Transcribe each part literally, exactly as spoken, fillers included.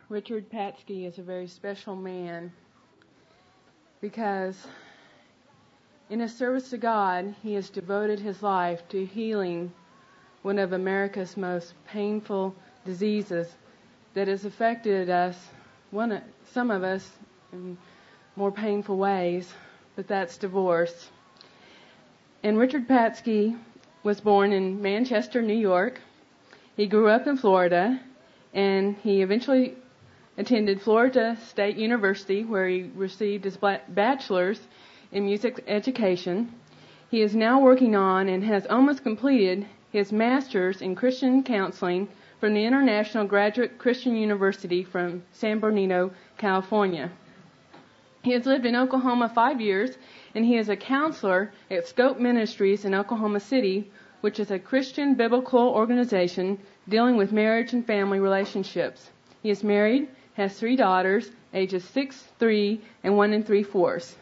Richard Patsky is a very special man because in his service to God, he has devoted his life to healing one of America's most painful diseases that has affected us, one, some of us, in more painful ways, but that's divorce. And Richard Patsky was born in Manchester, New York. He grew up in Florida, and he eventually attended Florida State University, where he received his bachelor's in music education. He is now working on and has almost completed his master's in Christian counseling from the International Graduate Christian University from San Bernardino, California. He has lived in Oklahoma five years, and he is a counselor at Scope Ministries in Oklahoma City, which is a Christian biblical organization dealing with marriage and family relationships. He is married, has three daughters, ages six, three, and one and three-fourths.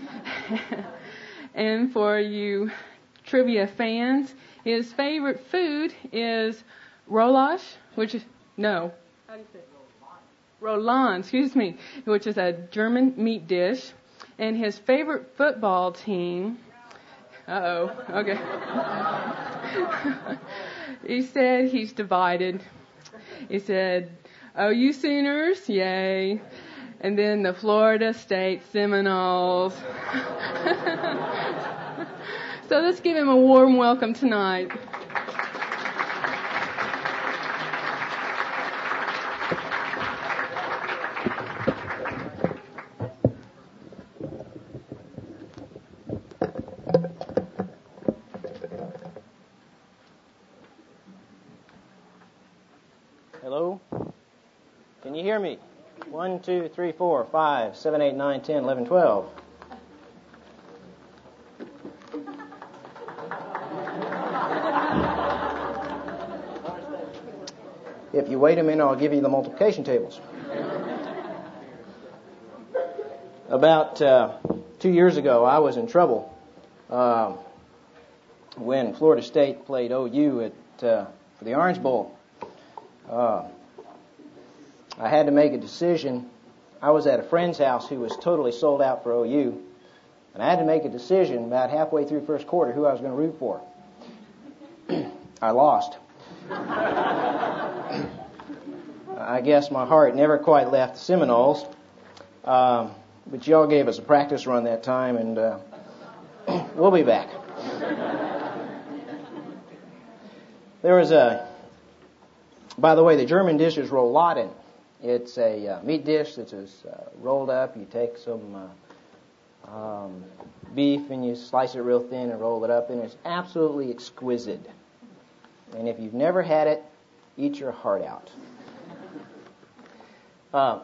And for you trivia fans, his favorite food is Roulash, which is, no, how do you say it? Roland, excuse me, which is a German meat dish. And his favorite football team, uh-oh, okay. He said he's divided. He said, "Oh, you Sooners, yay." And then the Florida State Seminoles. So let's give him a warm welcome tonight. Hello? Can you hear me? One, two, three, four, five, seven, eight, nine, ten, eleven, twelve. If you wait a minute, I'll give you the multiplication tables. About uh, two years ago, I was in trouble uh, when Florida State played O U at uh, for the Orange Bowl. Uh, I had to make a decision. I was at a friend's house who was totally sold out for O U, and I had to make a decision about halfway through first quarter who I was going to root for. I lost. I guess my heart never quite left the Seminoles, um, but y'all gave us a practice run that time, and uh, we'll be back. There was a, by the way, the German dish is Rouladen. It's a uh, meat dish that's just, uh, rolled up. You take some uh, um, beef and you slice it real thin and roll it up, and it's absolutely exquisite. And if you've never had it, eat your heart out. Uh,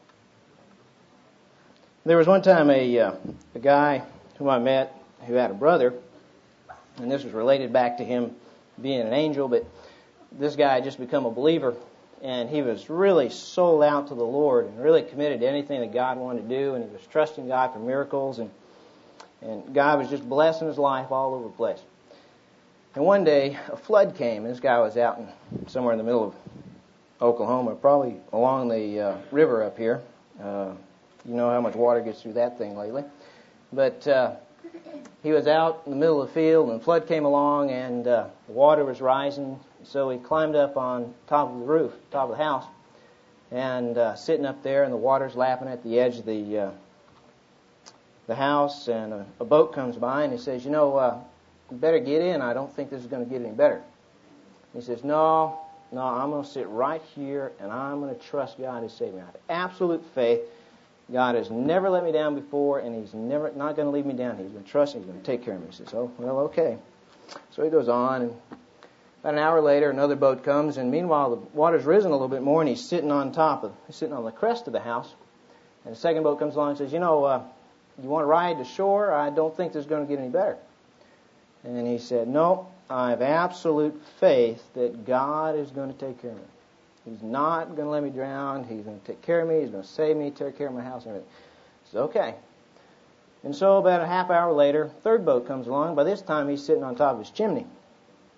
there was one time a, uh, a guy whom I met who had a brother, and this was related back to him being an angel, but this guy had just become a believer, and he was really sold out to the Lord and really committed to anything that God wanted to do, and he was trusting God for miracles, and, and God was just blessing his life all over the place. And one day, a flood came, and this guy was out in, somewhere in the middle of Oklahoma, probably along the uh, river up here. Uh, you know how much water gets through that thing lately. But uh, he was out in the middle of the field, and the flood came along, and uh, the water was rising. So he climbed up on top of the roof, top of the house, and uh, sitting up there, and the water's lapping at the edge of the uh, the house, and a, a boat comes by, and he says, "You know, uh, you better get in. I don't think this is going to get any better." He says, "No, no, I'm going to sit right here, and I'm going to trust God to save me. I have absolute faith. God has never let me down before, and He's never not going to leave me down. He's going to trust me. He's going to take care of me." He says, "Oh, well, okay." So he goes on, and about an hour later, another boat comes, and meanwhile, the water's risen a little bit more, and he's sitting on top of, he's sitting on the crest of the house. And the second boat comes along and says, "You know, uh, you want to ride to shore? I don't think this is going to get any better." And he said, "No, I have absolute faith that God is going to take care of me. He's not going to let me drown. He's going to take care of me. He's going to save me, take care of my house and everything." He said, "Okay." And so about a half hour later, third boat comes along. By this time, he's sitting on top of his chimney.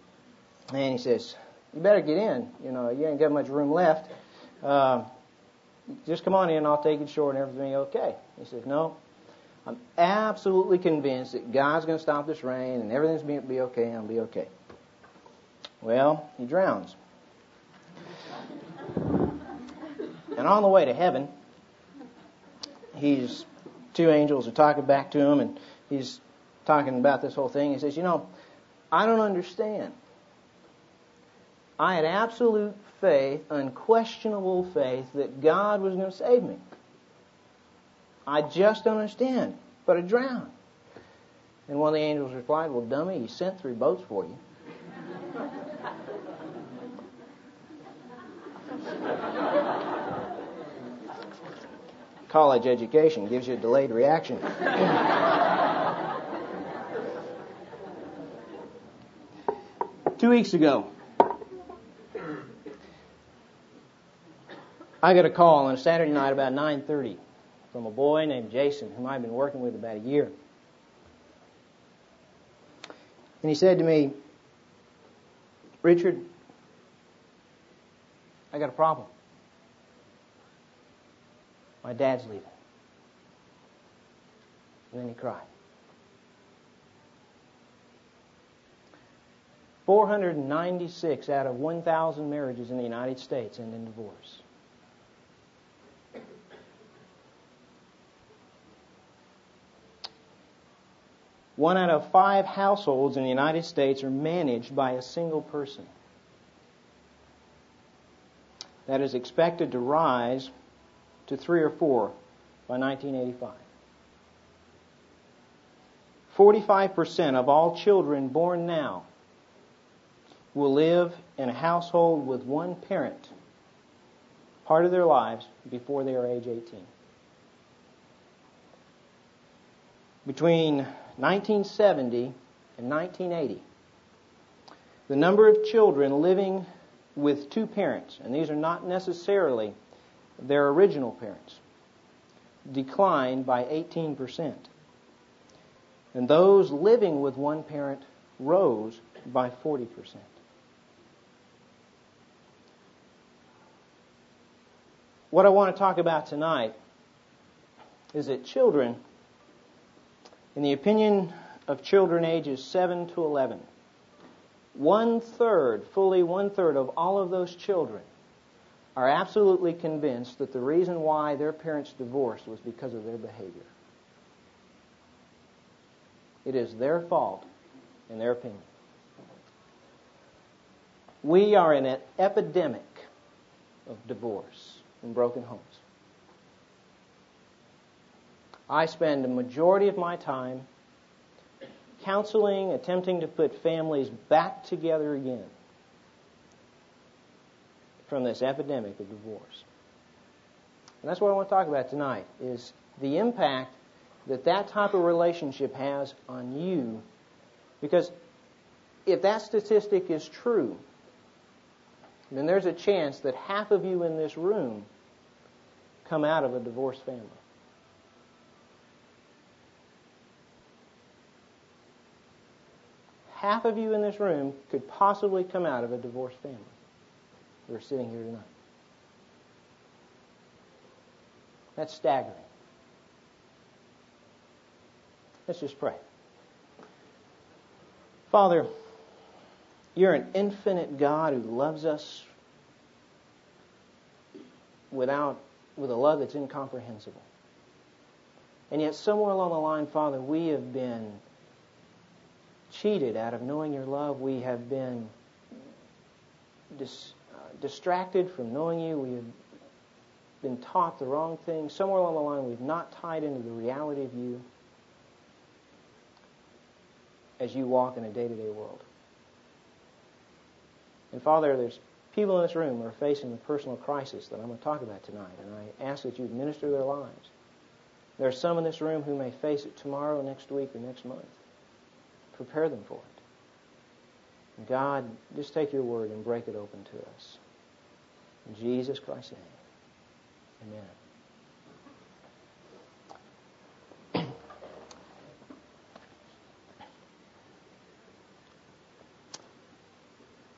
And he says, "You better get in. You know, you ain't got much room left." Uh, just come on in and I'll take you to shore and everything will be okay. He said, no, I'm absolutely convinced that God's going to stop this rain and everything's going to be okay and I'll be okay. Well, he drowns. And on the way to heaven, he's two angels are talking back to him, and he's talking about this whole thing. He says, you know, I don't understand. I had absolute faith, unquestionable faith, that God was going to save me. I just don't understand, but I drowned. And one of the angels replied, well, dummy, he sent three boats for you. College education gives you a delayed reaction. Two weeks ago, I got a call on a Saturday night about nine thirty from a boy named Jason, whom I've been working with about a year. And he said to me, Richard, I got a problem. My dad's leaving. And then he cried. four hundred ninety-six out of one thousand marriages in the United States end in divorce. One out of five households in the United States are managed by a single person. That is expected to rise to three or four by nineteen eighty-five. forty-five percent of all children born now will live in a household with one parent part of their lives before they are age eighteen. Between nineteen seventy and nineteen eighty, the number of children living with two parents, and these are not necessarily their original parents, declined by eighteen percent. And those living with one parent rose by forty percent. What I want to talk about tonight is that children, in the opinion of children ages seven to eleven, one third, fully one third of all of those children are absolutely convinced that the reason why their parents divorced was because of their behavior. It is their fault, in their opinion. We are in an epidemic of divorce and broken homes. I spend a majority of my time counseling, attempting to put families back together again from this epidemic of divorce. And that's what I want to talk about tonight, is the impact that that type of relationship has on you. Because if that statistic is true, then there's a chance that half of you in this room come out of a divorced family. Half of you in this room could possibly come out of a divorced family who are sitting here tonight. That's staggering. Let's just pray. Father, you're an infinite God who loves us without, with a love that's incomprehensible. And yet somewhere along the line, Father, we have been cheated out of knowing your love. We have been dis, uh, distracted from knowing you. We have been taught the wrong thing. Somewhere along the line, we've not tied into the reality of you as you walk in a day-to-day world. And Father, there's people in this room who are facing the personal crisis that I'm going to talk about tonight, and I ask that you administer their lives. There are some in this room who may face it tomorrow, next week, or next month. Prepare them for it. And God, just take your word and break it open to us. In Jesus Christ's name, amen.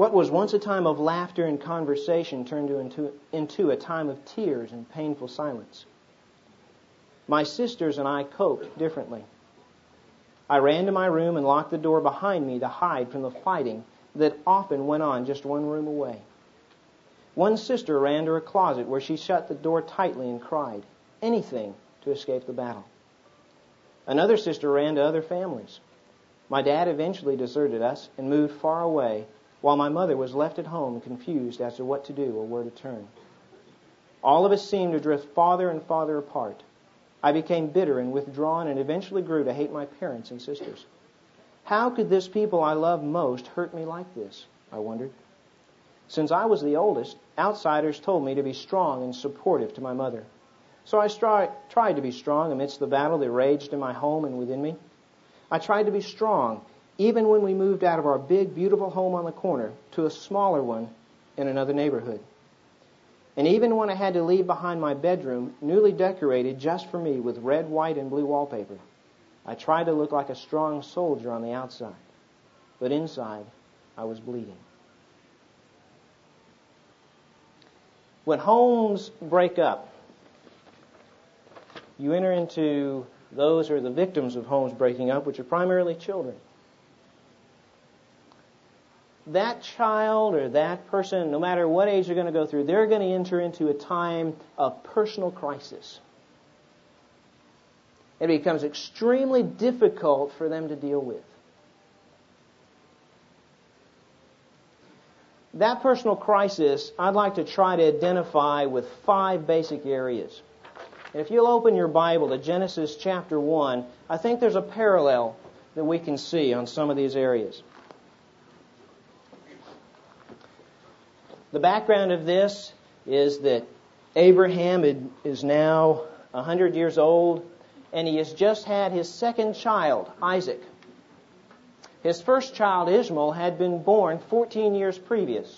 What was once a time of laughter and conversation turned into, into a time of tears and painful silence. My sisters and I coped differently. I ran to my room and locked the door behind me to hide from the fighting that often went on just one room away. One sister ran to her closet where she shut the door tightly and cried, anything to escape the battle. Another sister ran to other families. My dad eventually deserted us and moved far away, while my mother was left at home confused as to what to do or where to turn. All of us seemed to drift farther and farther apart. I became bitter and withdrawn and eventually grew to hate my parents and sisters. How could this people I loved most hurt me like this? I wondered. Since I was the oldest, outsiders told me to be strong and supportive to my mother. So I stri- tried to be strong amidst the battle that raged in my home and within me. I tried to be strong even when we moved out of our big, beautiful home on the corner to a smaller one in another neighborhood. And even when I had to leave behind my bedroom, newly decorated just for me with red, white, and blue wallpaper, I tried to look like a strong soldier on the outside. But inside, I was bleeding. When homes break up, you enter into those who are the victims of homes breaking up, which are primarily children. That child or that person, no matter what age they're going to go through, they're going to enter into a time of personal crisis. It becomes extremely difficult for them to deal with. That personal crisis, I'd like to try to identify with five basic areas. And if you'll open your Bible to Genesis chapter one, I think there's a parallel that we can see on some of these areas. The background of this is that Abraham is now one hundred years old, and he has just had his second child, Isaac. His first child, Ishmael, had been born fourteen years previous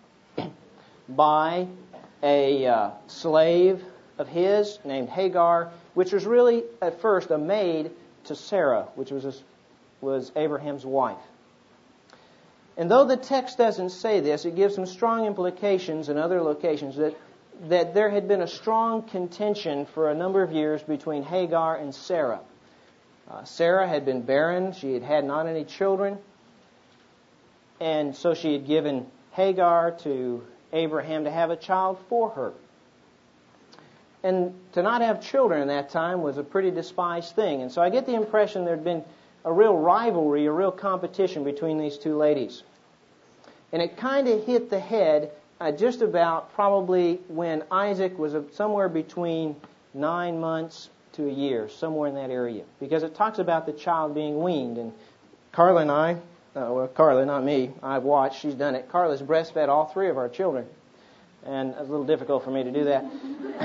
by a uh, slave of his named Hagar, which was really at first a maid to Sarah, which was his, was Abraham's wife. And though the text doesn't say this, it gives some strong implications in other locations that, that there had been a strong contention for a number of years between Hagar and Sarah. Uh, Sarah had been barren. She had had not any children. And so she had given Hagar to Abraham to have a child for her. And to not have children in that time was a pretty despised thing. And so I get the impression there had been a real rivalry, a real competition between these two ladies. And it kind of hit the head uh, just about probably when Isaac was somewhere between nine months to a year, somewhere in that area. Because it talks about the child being weaned. And Carla and I, uh, well, Carla, not me, I've watched, she's done it. Carla's breastfed all three of our children. And it was a little difficult for me to do that.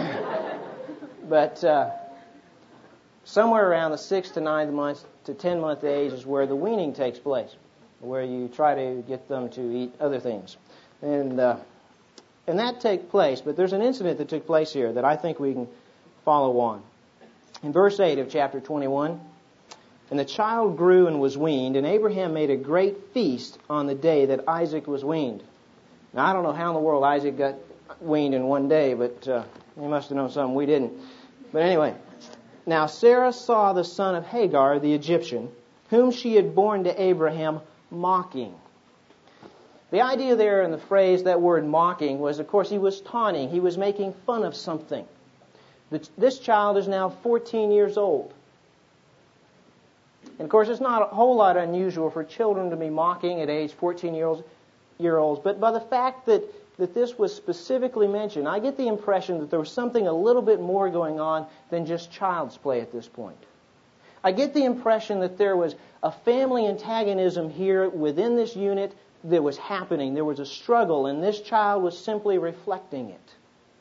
But uh, somewhere around the sixth to ninth month to ten month age is where the weaning takes place, where you try to get them to eat other things. And uh, and that takes place, but there's an incident that took place here that I think we can follow on. In verse eight of chapter twenty-one, and the child grew and was weaned, and Abraham made a great feast on the day that Isaac was weaned. Now, I don't know how in the world Isaac got weaned in one day, but uh, he must have known something we didn't. But anyway, now Sarah saw the son of Hagar, the Egyptian, whom she had borne to Abraham, mocking. The idea there in the phrase, that word mocking, was, of course, he was taunting. He was making fun of something. This child is now fourteen years old. And, of course, it's not a whole lot unusual for children to be mocking at age fourteen-year-olds. But by the fact that, that this was specifically mentioned, I get the impression that there was something a little bit more going on than just child's play at this point. I get the impression that there was a family antagonism here within this unit that was happening. There was a struggle, and this child was simply reflecting it.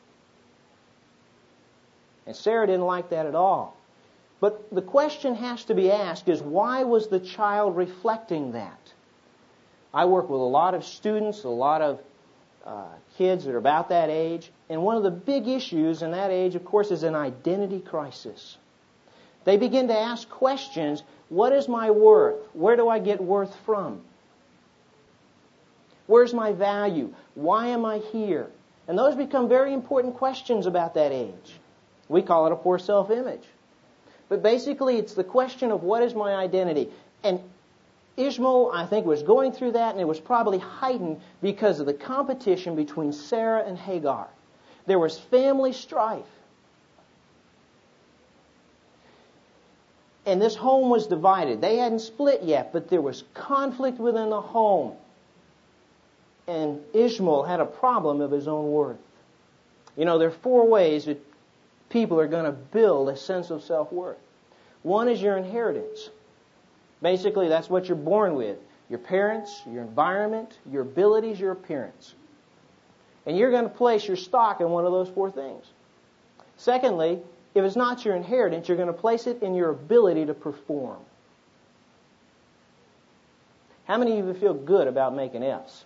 And Sarah didn't like that at all. But the question has to be asked is, why was the child reflecting that? I work with a lot of students, a lot of uh, kids that are about that age, and one of the big issues in that age, of course, is an identity crisis. They begin to ask questions. What is my worth? Where do I get worth from? Where's my value? Why am I here? And those become very important questions about that age. We call it a poor self-image. But basically, it's the question of what is my identity? And Ishmael, I think, was going through that, and it was probably heightened because of the competition between Sarah and Hagar. There was family strife. And this home was divided. They hadn't split yet, but there was conflict within the home. And Ishmael had a problem of his own worth. You know, there are four ways that people are going to build a sense of self-worth. One is your inheritance. Basically, that's what you're born with. Your parents, your environment, your abilities, your appearance. And you're going to place your stock in one of those four things. Secondly, if it's not your inheritance, you're going to place it in your ability to perform. How many of you feel good about making F's?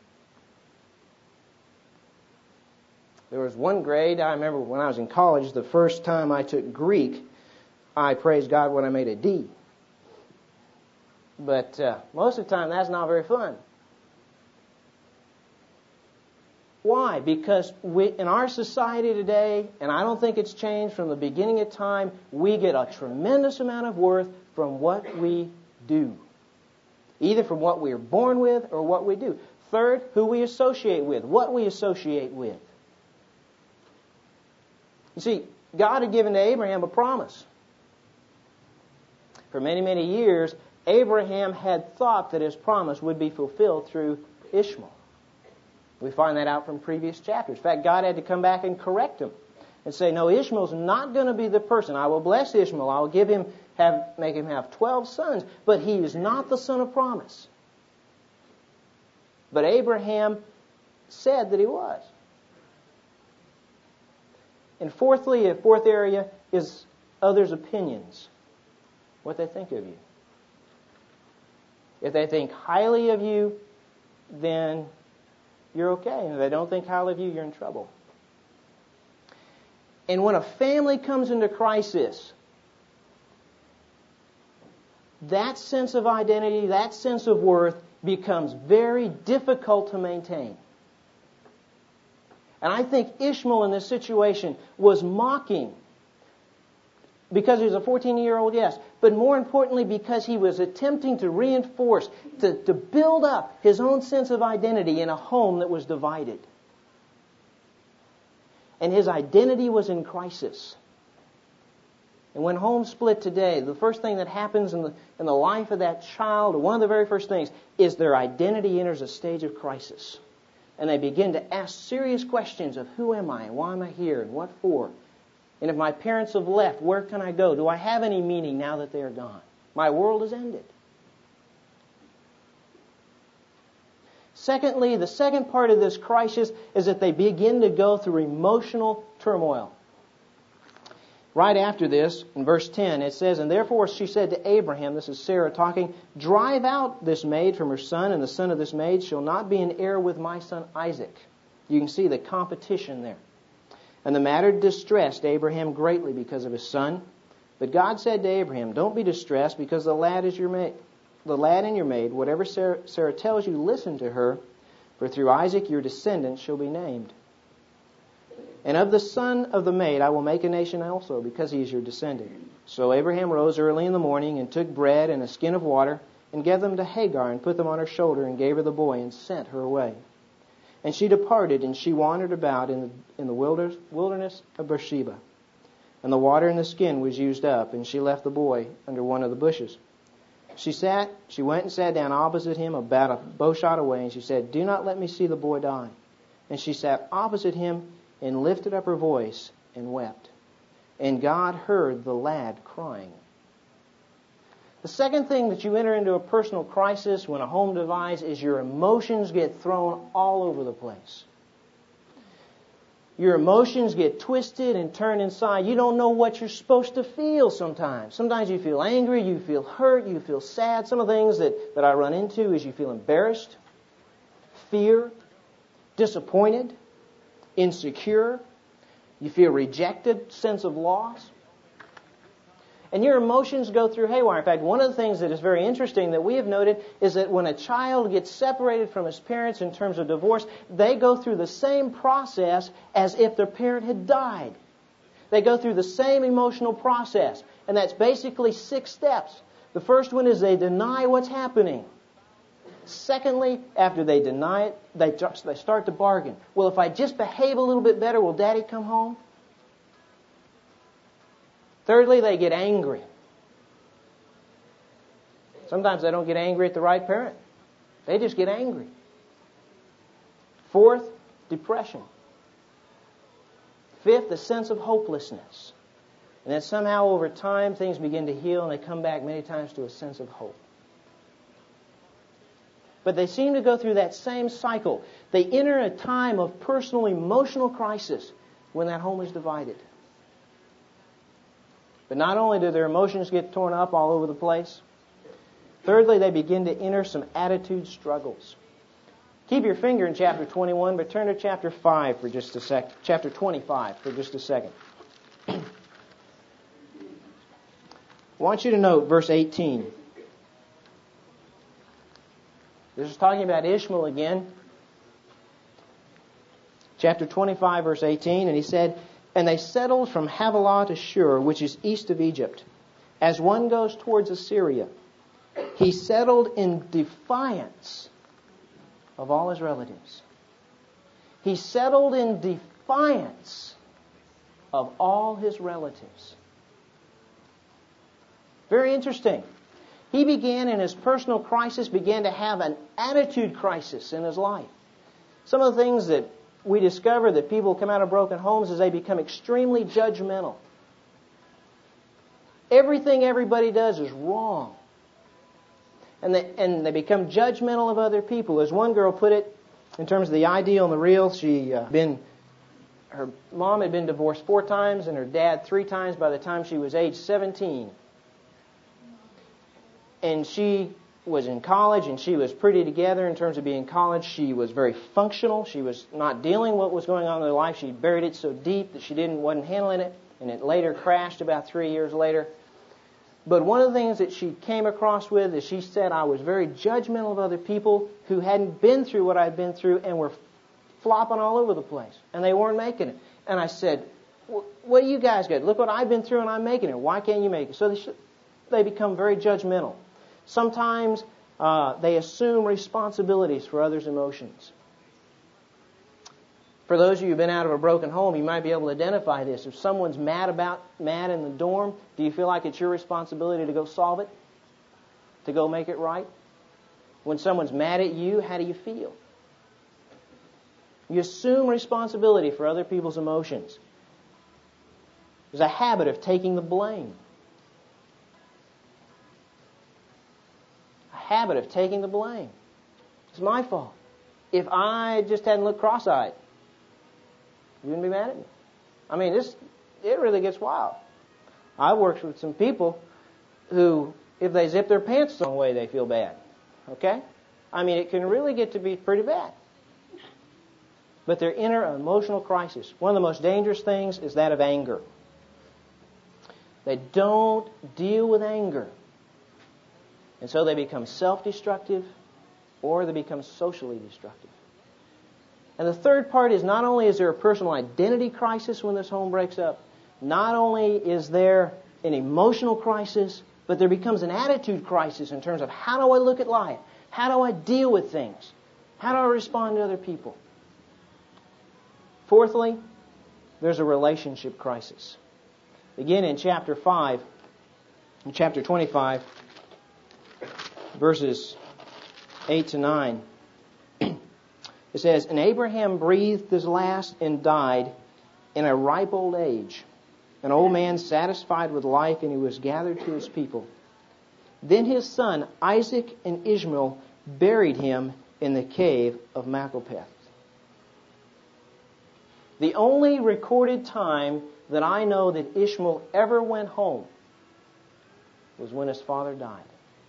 There was one grade, I remember when I was in college, the first time I took Greek, I praised God when I made a D. But uh, most of the time, that's not very fun. Why? Because we, in our society today, and I don't think it's changed from the beginning of time, we get a tremendous amount of worth from what we do. Either from what we are born with or what we do. Third, who we associate with, what we associate with. You see, God had given to Abraham a promise. For many, many years, Abraham had thought that his promise would be fulfilled through Ishmael. We find that out from previous chapters. In fact, God had to come back and correct him and say, no, Ishmael's not going to be the person. I will bless Ishmael. I will give him, have, make him have twelve sons, but he is not the son of promise. But Abraham said that he was. And fourthly, a fourth area is others' opinions. What they think of you. If they think highly of you, then you're okay. And if they don't think highly of you, you're in trouble. And when a family comes into crisis, that sense of identity, that sense of worth becomes very difficult to maintain. And I think Ishmael in this situation was mocking because he was a fourteen-year-old, yes, but more importantly because he was attempting to reinforce, to, to build up his own sense of identity in a home that was divided. And his identity was in crisis. And when homes split today, the first thing that happens in the, in the life of that child, one of the very first things, is their identity enters a stage of crisis. And they begin to ask serious questions of who am I, and why am I here, and what for? And if my parents have left, where can I go? Do I have any meaning now that they are gone? My world has ended. Secondly, the second part of this crisis is that they begin to go through emotional turmoil. Right after this, in verse ten, it says, and therefore she said to Abraham, this is Sarah talking, drive out this maid from her son, and the son of this maid shall not be an heir with my son Isaac. You can see the competition there. And the matter distressed Abraham greatly because of his son. But God said to Abraham, don't be distressed because the lad is your maid. The lad and your maid, whatever Sarah, Sarah tells you, listen to her, for through Isaac your descendant shall be named. And of the son of the maid I will make a nation also, because he is your descendant. So Abraham rose early in the morning and took bread and a skin of water and gave them to Hagar and put them on her shoulder and gave her the boy and sent her away. And she departed and she wandered about in the, in the wilderness, wilderness of Beersheba. And the water in the skin was used up, and she left the boy under one of the bushes. She sat, she went and sat down opposite him about a bow shot away, and she said, do not let me see the boy die. And she sat opposite him and lifted up her voice and wept. And God heard the lad crying. The second thing that you enter into a personal crisis when a home divides is your emotions get thrown all over the place. Your emotions get twisted and turned inside. You don't know what you're supposed to feel sometimes. Sometimes you feel angry, you feel hurt, you feel sad. Some of the things that, that I run into is you feel embarrassed, fear, disappointed, insecure. You feel rejected, sense of loss. And your emotions go through haywire. In fact, one of the things that is very interesting that we have noted is that when a child gets separated from his parents in terms of divorce, they go through the same process as if their parent had died. They go through the same emotional process. And that's basically six steps. The first one is they deny what's happening. Secondly, after they deny it, they they start to bargain. Well, if I just behave a little bit better, will Daddy come home? Thirdly, they get angry. Sometimes they don't get angry at the right parent. They just get angry. Fourth, depression. Fifth, a sense of hopelessness. And then somehow over time things begin to heal and they come back many times to a sense of hope. But they seem to go through that same cycle. They enter a time of personal emotional crisis when that home is divided. But not only do their emotions get torn up all over the place, thirdly, they begin to enter some attitude struggles. Keep your finger in chapter twenty-one, but turn to chapter five for just a sec. Chapter twenty-five for just a second. I want you to note verse eighteen. This is talking about Ishmael again. Chapter twenty-five, verse eighteen, and he said, "And they settled from Havilah to Shur, which is east of Egypt, as one goes towards Assyria. He settled in defiance of all his relatives." He settled in defiance of all his relatives. Very interesting. He began in his personal crisis, began to have an attitude crisis in his life. Some of the things that we discover that people come out of broken homes is they become extremely judgmental. Everything everybody does is wrong. And they, and they become judgmental of other people. As one girl put it, in terms of the ideal and the real, she uh, been her mom had been divorced four times and her dad three times by the time she was age seventeen. And she was in college and she was pretty together in terms of being in college. She was very functional. She was not dealing with what was going on in her life. She buried it so deep that she didn't wasn't handling it, and it later crashed about three years later. But one of the things that she came across with is she said, I was very judgmental of other people who hadn't been through what I'd been through and were flopping all over the place, and they weren't making it. And I said, what do you guys got? Look what I've been through and I'm making it. Why can't you make it? So they, should, they become very judgmental. Sometimes uh, they assume responsibilities for others' emotions. For those of you who've been out of a broken home, you might be able to identify this. If someone's mad about mad in the dorm, do you feel like it's your responsibility to go solve it? To go make it right? When someone's mad at you, how do you feel? You assume responsibility for other people's emotions. There's a habit of taking the blame. Habit of taking the blame. It's my fault. If I just hadn't looked cross-eyed, you wouldn't be mad at me. I mean, this it really gets wild. I worked with some people who, if they zip their pants the wrong way, they feel bad. Okay? I mean, it can really get to be pretty bad. But they're in an emotional crisis. One of the most dangerous things is that of anger. They don't deal with anger. And so they become self-destructive or they become socially destructive. And the third part is not only is there a personal identity crisis when this home breaks up, not only is there an emotional crisis, but there becomes an attitude crisis in terms of how do I look at life? How do I deal with things? How do I respond to other people? Fourthly, there's a relationship crisis. Again, in chapter five, in chapter twenty-five, verses eight to nine, it says, "And Abraham breathed his last and died in a ripe old age, an old man satisfied with life, and he was gathered to his people. Then his son Isaac and Ishmael buried him in the cave of Machelpeth." The only recorded time that I know that Ishmael ever went home was when his father died.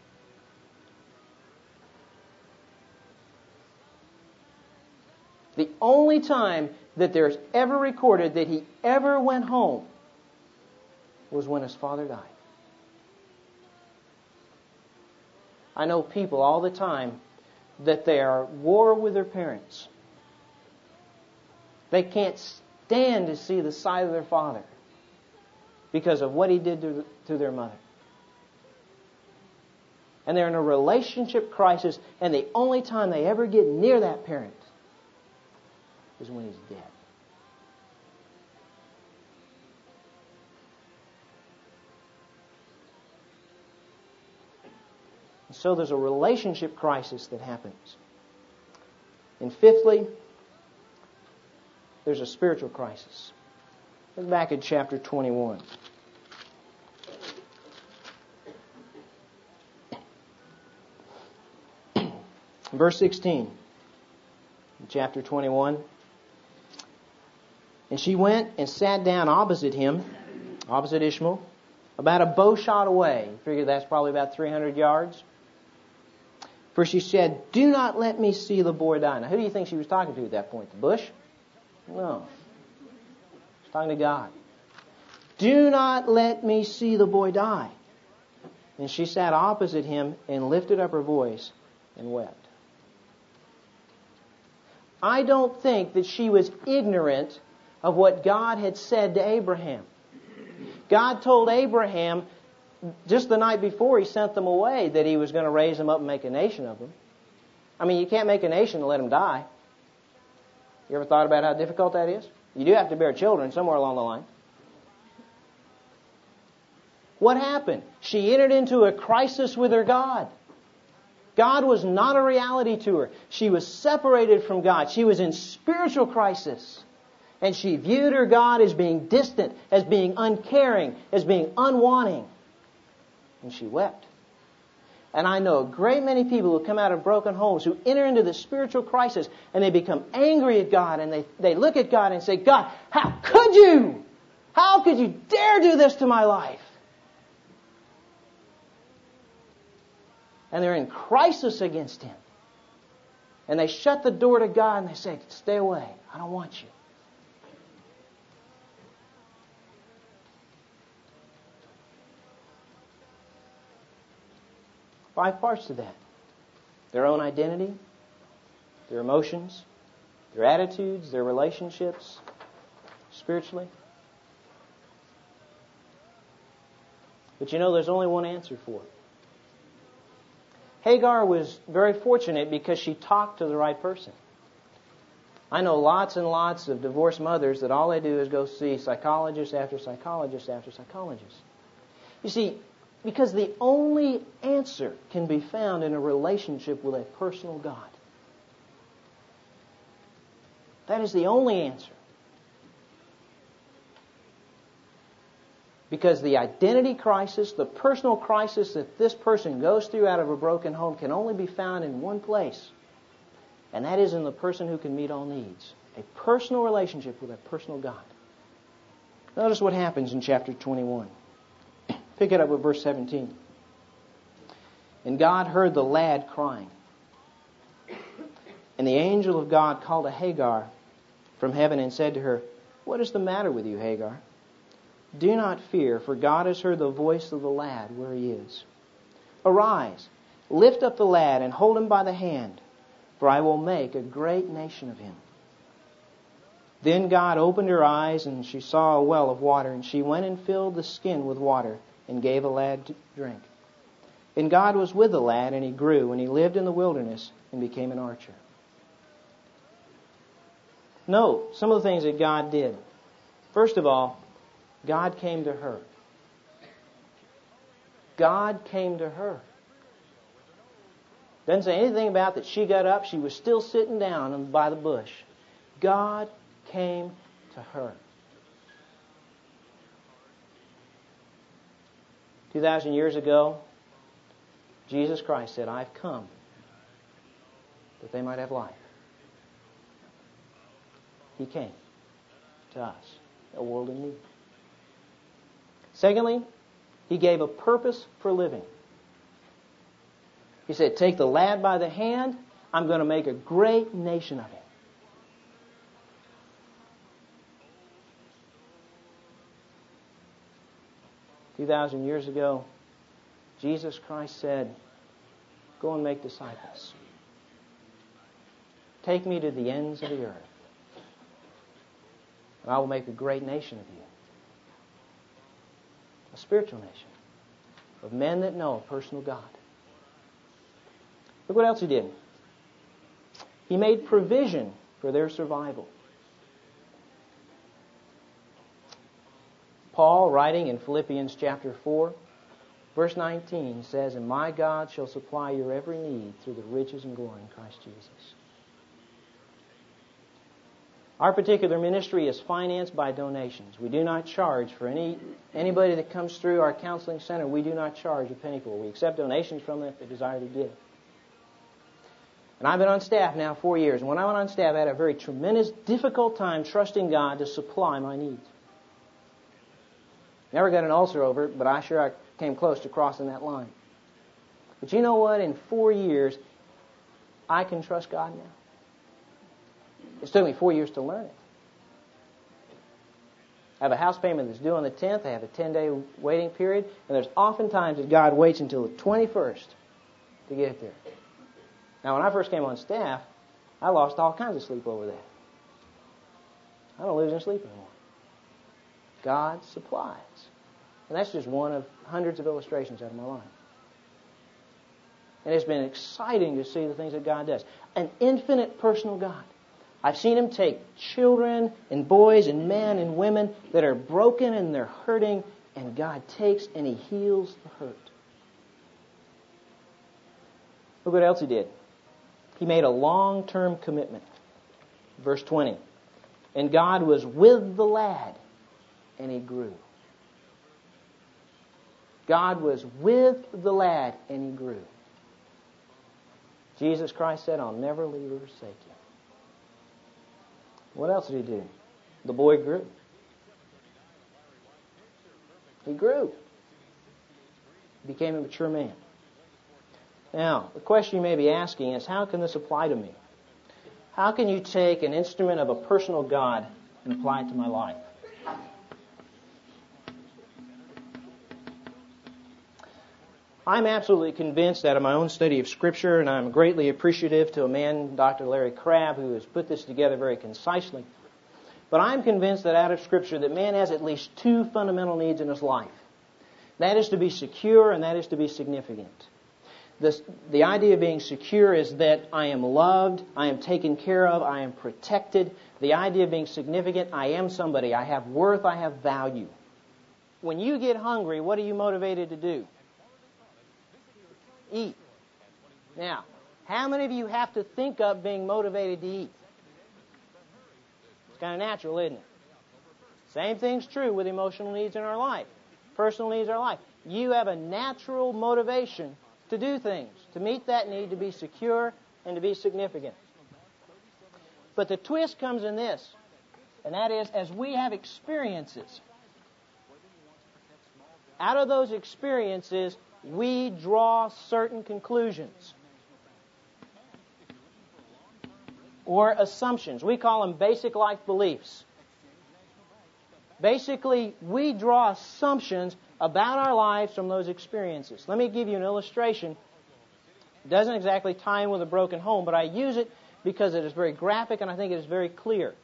The only time that there's ever recorded that he ever went home was when his father died. I know people all the time that they are at war with their parents. They can't stand to see the side of their father because of what he did to, to their mother. And they're in a relationship crisis, and the only time they ever get near that parent is when he's dead. And so there's a relationship crisis that happens. And fifthly, there's a spiritual crisis. Look back at chapter twenty-one. Verse sixteen, chapter twenty-one. And she went and sat down opposite him, opposite Ishmael, about a bow shot away. You figure that's probably about three hundred yards. For she said, "Do not let me see the boy die." Now, who do you think she was talking to at that point? The bush? No. She's talking to God. "Do not let me see the boy die." And she sat opposite him and lifted up her voice and wept. I don't think that she was ignorant of what God had said to Abraham. God told Abraham just the night before he sent them away that he was going to raise them up and make a nation of them. I mean, you can't make a nation and let them die. You ever thought about how difficult that is? You do have to bear children somewhere along the line. What happened? She entered into a crisis with her God. God was not a reality to her. She was separated from God. She was in spiritual crisis. And she viewed her God as being distant, as being uncaring, as being unwanting. And she wept. And I know a great many people who come out of broken homes who enter into the spiritual crisis and they become angry at God and they, they look at God and say, "God, how could you? How could you dare do this to my life?" And they're in crisis against Him. And they shut the door to God and they say, "Stay away. I don't want you." Five parts to that. Their own identity, their emotions, their attitudes, their relationships, spiritually. But you know, there's only one answer for it. Hagar was very fortunate because she talked to the right person. I know lots and lots of divorced mothers that all they do is go see psychologist after psychologist after psychologist. You see, because the only answer can be found in a relationship with a personal God. That is the only answer. Because the identity crisis, the personal crisis that this person goes through out of a broken home can only be found in one place. And that is in the person who can meet all needs. A personal relationship with a personal God. Notice what happens in chapter twenty-one. Pick it up with verse seventeen. And God heard the lad crying. And the angel of God called to Hagar from heaven and said to her, "What is the matter with you, Hagar? Do not fear, for God has heard the voice of the lad where he is. Arise, lift up the lad and hold him by the hand, for I will make a great nation of him." Then God opened her eyes, and she saw a well of water, and she went and filled the skin with water and gave the lad to drink. And God was with the lad, and he grew, and he lived in the wilderness and became an archer. Note some of the things that God did. First of all, God came to her. God came to her. Doesn't say anything about that she got up. She was still sitting down by the bush. God came to her. Two thousand years ago, Jesus Christ said, "I've come that they might have life." He came to us, a world in need. Secondly, He gave a purpose for living. He said, "Take the lad by the hand. I'm going to make a great nation of him." Two thousand years ago, Jesus Christ said, Go and make disciples. Take me to the ends of the earth, and I will make a great nation of you. A spiritual nation of men that know a personal God. Look what else he did. He made provision for their survival. Paul, writing in Philippians chapter four, verse nineteen, says, "And my God shall supply your every need through the riches and glory in Christ Jesus." Our particular ministry is financed by donations. We do not charge for any anybody that comes through our counseling center. We do not charge a penny for. We accept donations from them if they desire to give. And I've been on staff now four years. And when I went on staff, I had a very tremendous, difficult time trusting God to supply my needs. Never got an ulcer over it, but I sure I came close to crossing that line. But you know what? In four years, I can trust God now. It took me four years to learn it. I have a house payment that's due on the tenth. I have a ten-day waiting period. And there's oftentimes that God waits until the twenty-first to get it there. Now, when I first came on staff, I lost all kinds of sleep over that. I don't lose any sleep anymore. God supplies. And that's just one of hundreds of illustrations out of my life. And it's been exciting to see the things that God does. An infinite personal God. I've seen Him take children and boys and men and women that are broken and they're hurting, and God takes and He heals the hurt. Look what else He did. He made a long-term commitment. Verse twenty. "And God was with the lad, and he grew." God was with the lad, and he grew. Jesus Christ said, "I'll never leave or forsake you." What else did he do? The boy grew. He grew. He became a mature man. Now, the question you may be asking is, how can this apply to me? How can you take an instrument of a personal God and apply it to my life? I'm absolutely convinced that in my own study of Scripture, and I'm greatly appreciative to a man, Doctor Larry Crabb, who has put this together very concisely. But I'm convinced that out of Scripture that man has at least two fundamental needs in his life. That is to be secure, and that is to be significant. This, the idea of being secure is that I am loved, I am taken care of, I am protected. The idea of being significant, I am somebody, I have worth, I have value. When you get hungry, what are you motivated to do? Eat. Now, how many of you have to think up being motivated to eat? It's kind of natural, isn't it? Same thing's true with emotional needs in our life, personal needs in our life. You have a natural motivation to do things, to meet that need, to be secure, and to be significant. But the twist comes in this, and that is, as we have experiences, out of those experiences, we draw certain conclusions or assumptions. We call them basic life beliefs. Basically, we draw assumptions about our lives from those experiences. Let me give you an illustration. It doesn't exactly tie in with a broken home, but I use it because it is very graphic and I think it is very clear.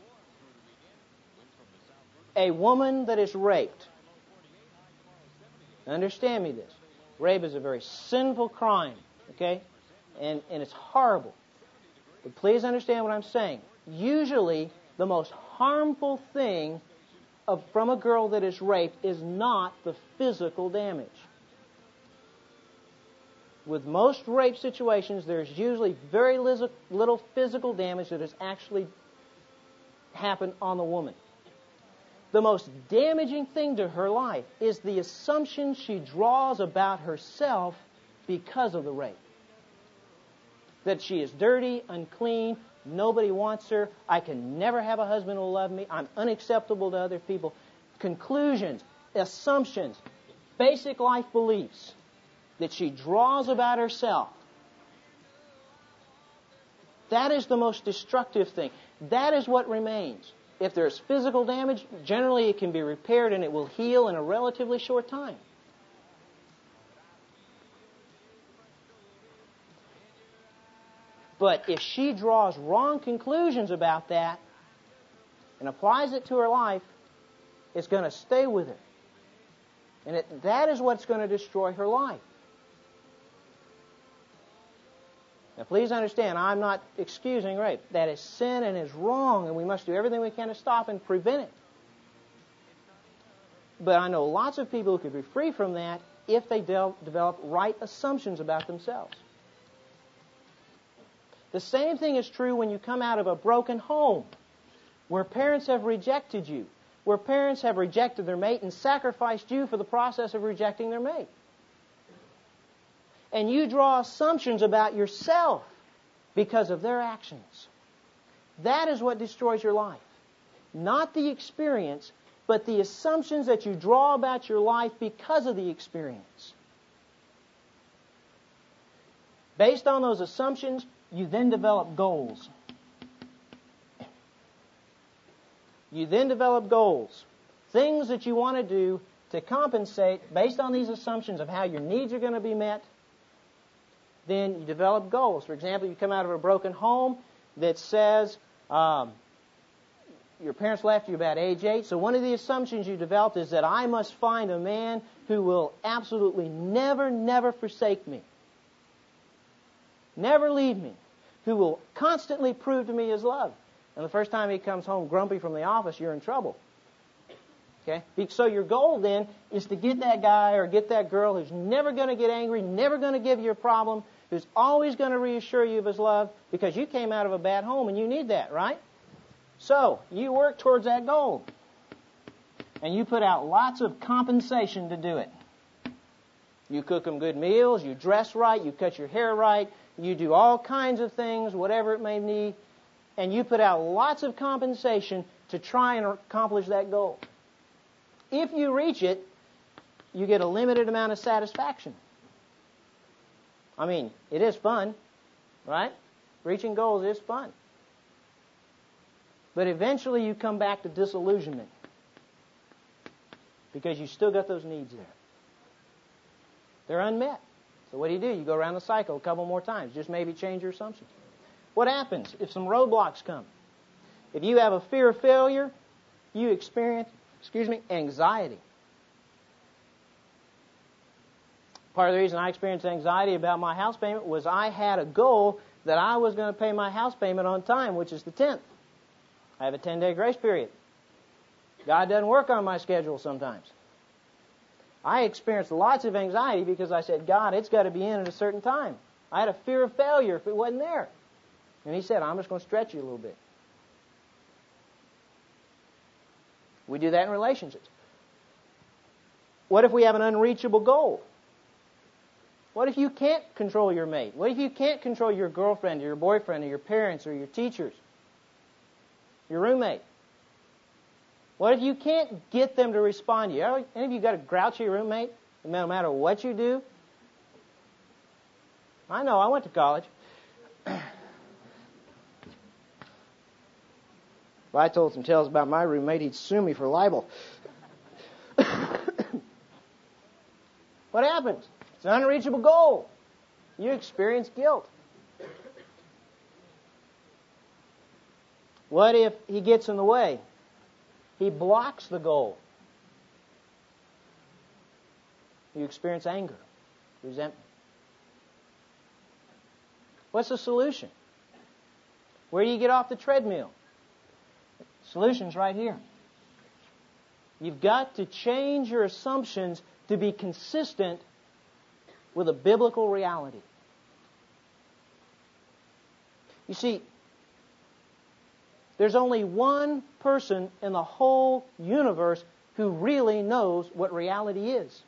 A woman that is raped. Understand me this. Rape is a very sinful crime, okay? And, and it's horrible. But please understand what I'm saying. Usually, the most harmful thing of, from a girl that is raped is not the physical damage. With most rape situations, there's usually very little physical damage that has actually happened on the woman. The most damaging thing to her life is the assumption she draws about herself because of the rape. That she is dirty, unclean, nobody wants her, I can never have a husband who will love me, I'm unacceptable to other people. Conclusions, assumptions, basic life beliefs that she draws about herself. That is the most destructive thing. That is what remains. If there's physical damage, generally it can be repaired and it will heal in a relatively short time. But if she draws wrong conclusions about that and applies it to her life, it's going to stay with her. And it, that is what's going to destroy her life. Now, please understand, I'm not excusing rape. That is sin and is wrong, and we must do everything we can to stop and prevent it. But I know lots of people who could be free from that if they de- develop right assumptions about themselves. The same thing is true when you come out of a broken home, where parents have rejected you, where parents have rejected their mate and sacrificed you for the process of rejecting their mate. And you draw assumptions about yourself because of their actions. That is what destroys your life. Not the experience, but the assumptions that you draw about your life because of the experience. Based on those assumptions, you then develop goals. You then develop goals. Things that you want to do to compensate based on these assumptions of how your needs are going to be met. Then you develop goals. For example, you come out of a broken home that says um, your parents left you about age eight. So one of the assumptions you developed is that I must find a man who will absolutely never, never forsake me. Never leave me. Who will constantly prove to me his love. And the first time he comes home grumpy from the office, you're in trouble. Okay? So your goal then is to get that guy or get that girl who's never going to get angry, never going to give you a problem, who's always going to reassure you of his love because you came out of a bad home and you need that, right? So you work towards that goal. And you put out lots of compensation to do it. You cook them good meals, you dress right, you cut your hair right, you do all kinds of things, whatever it may need, and you put out lots of compensation to try and accomplish that goal. If you reach it, you get a limited amount of satisfaction. I mean, it is fun, right? Reaching goals is fun. But eventually you come back to disillusionment because you still got those needs there. They're unmet. So what do you do? You go around the cycle a couple more times. Just maybe change your assumptions. What happens if some roadblocks come? If you have a fear of failure, you experience, excuse me, anxiety. Part of the reason I experienced anxiety about my house payment was I had a goal that I was going to pay my house payment on time, which is the tenth. I have a ten-day grace period. God doesn't work on my schedule sometimes. I experienced lots of anxiety because I said, God, it's got to be in at a certain time. I had a fear of failure if it wasn't there. And He said, I'm just going to stretch you a little bit. We do that in relationships. What if we have an unreachable goal? What if you can't control your mate? What if you can't control your girlfriend or your boyfriend or your parents or your teachers, your roommate? What if you can't get them to respond to you? Any of you got a grouchy roommate, no matter what you do? I know, I went to college. If I told some tales about my roommate, he'd sue me for libel. What happens? It's an unreachable goal. You experience guilt. What if he gets in the way? He blocks the goal. You experience anger, resentment. What's the solution? Where do you get off the treadmill? Solution's right here. You've got to change your assumptions to be consistent with a biblical reality. You see, there's only one person in the whole universe who really knows what reality is.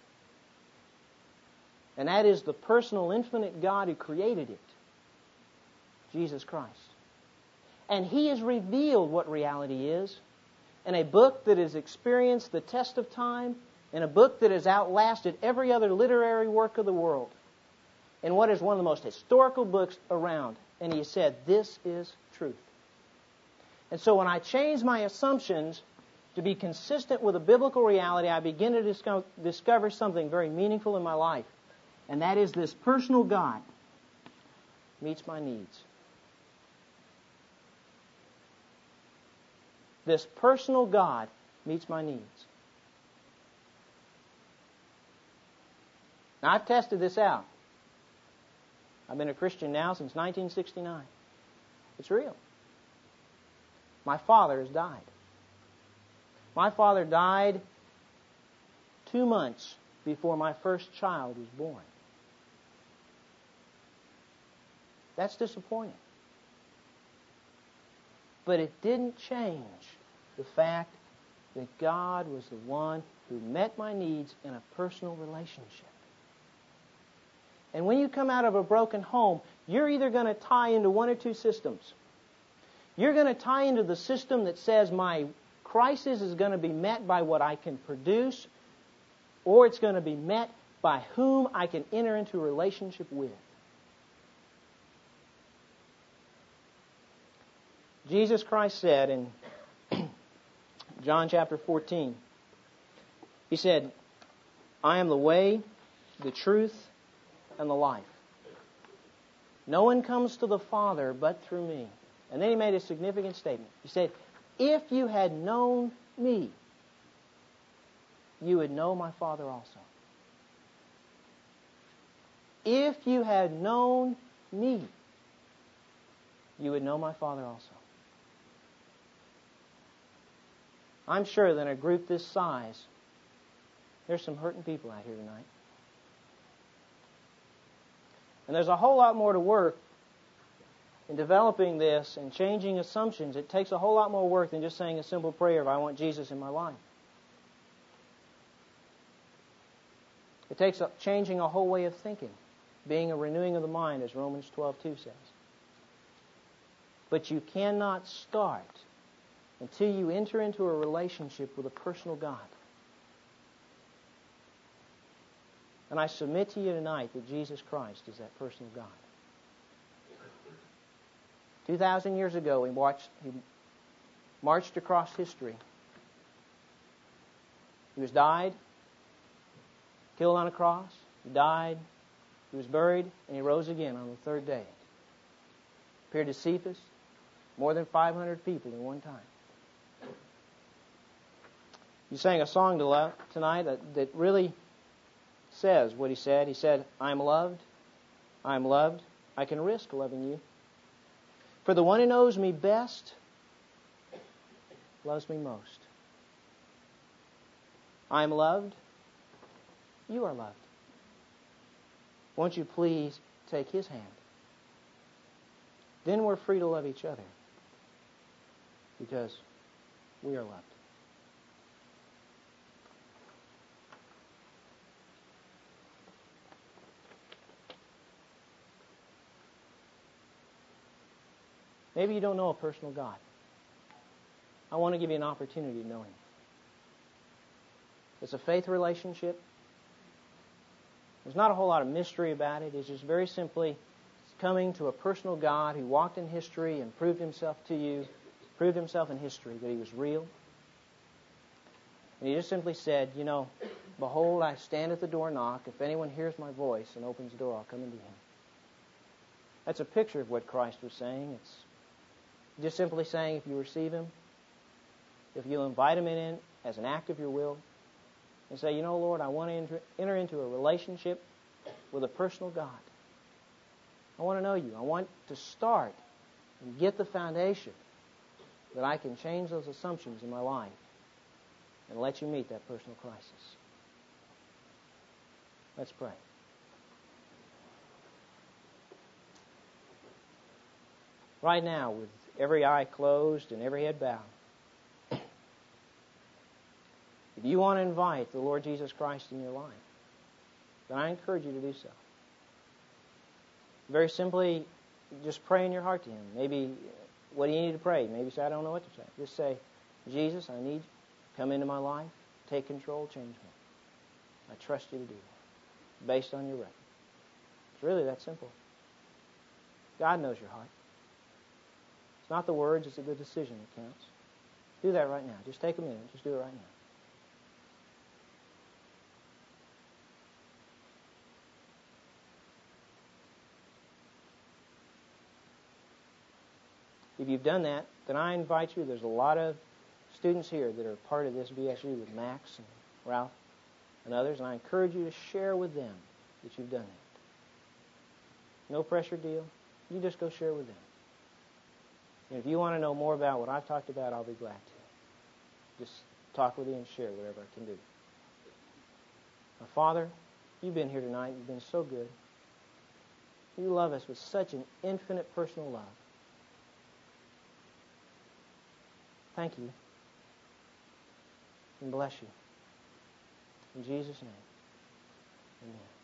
And that is the personal, infinite God who created it, Jesus Christ. And He has revealed what reality is in a book that has experienced the test of time, in a book that has outlasted every other literary work of the world, in what is one of the most historical books around. And He said, this is truth. And so when I change my assumptions to be consistent with a biblical reality, I begin to discover, discover something very meaningful in my life. And that is this personal God meets my needs. this personal God meets my needs. Now, I've tested this out. I've been a Christian now since nineteen sixty-nine. It's real. My father has died. My father died two months before my first child was born. That's disappointing. But it didn't change the fact that God was the one who met my needs in a personal relationship. And when you come out of a broken home, you're either going to tie into one or two systems. You're going to tie into the system that says my crisis is going to be met by what I can produce, or it's going to be met by whom I can enter into a relationship with. Jesus Christ said in John chapter fourteen, He said, I am the way, the truth, and the life. No one comes to the Father but through me. And then He made a significant statement. He said, if you had known me, you would know my Father also. If you had known me, you would know my Father also. I'm sure that in a group this size, there's some hurting people out here tonight. And there's a whole lot more to work in developing this and changing assumptions. It takes a whole lot more work than just saying a simple prayer of, I want Jesus in my life. It takes a, changing a whole way of thinking, being a renewing of the mind, as Romans twelve two says. But you cannot start until you enter into a relationship with a personal God. And I submit to you tonight that Jesus Christ is that personal God. Two thousand years ago, he, watched, he marched across history. He was died, killed on a cross, he died, he was buried, and he rose again on the third day. Appeared to Cephas, more than five hundred people in one time. You sang a song tonight that, that really says what he said. He said, I'm loved, I'm loved, I can risk loving you. For the one who knows me best loves me most. I'm loved, you are loved. Won't you please take his hand? Then we're free to love each other because we are loved. Maybe you don't know a personal God. I want to give you an opportunity to know Him. It's a faith relationship. There's not a whole lot of mystery about it. It's just very simply coming to a personal God who walked in history and proved Himself to you, proved Himself in history that He was real. And He just simply said, you know, behold, I stand at the door and knock. If anyone hears my voice and opens the door, I'll come into him. That's a picture of what Christ was saying. It's just simply saying if you receive Him, if you invite Him in as an act of your will, and say, you know, Lord, I want to enter, enter into a relationship with a personal God. I want to know you. I want to start and get the foundation that I can change those assumptions in my life and let you meet that personal crisis. Let's pray. Right now, with every eye closed and every head bowed, if you want to invite the Lord Jesus Christ in your life, then I encourage you to do so. Very simply, just pray in your heart to Him. Maybe, what do you need to pray? Maybe say, I don't know what to say. Just say, Jesus, I need you. Come into my life. Take control. Change me. I trust you to do it, based on your record. It's really that simple. God knows your heart. It's not the words, it's the decision that counts. Do that right now. Just take a minute. Just do it right now. If you've done that, then I invite you. There's a lot of students here that are part of this V S U with Max and Ralph and others, and I encourage you to share with them that you've done that. No pressure deal. You just go share with them. And if you want to know more about what I've talked about, I'll be glad to. Just talk with you and share whatever I can do. Now, Father, you've been here tonight. You've been so good. You love us with such an infinite personal love. Thank you. And bless you. In Jesus' name, amen.